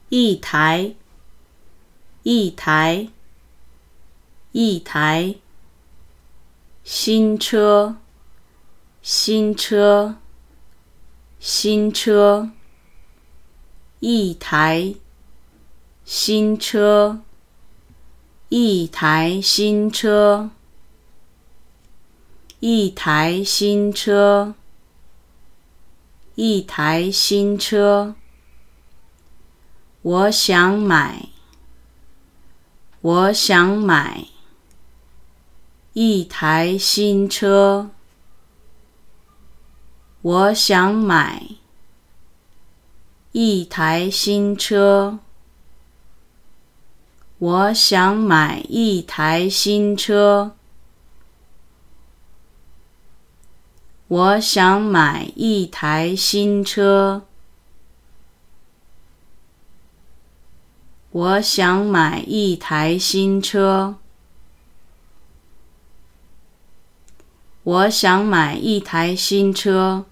一台，一台，一台，新车，新车，新车，一台，新车，一台新车，一台新车，一台新车。我想买，我想买一台新车。我想买一台新车。我想买一台新车。我想买一台新车。我想买一台新车。我想买一台新车。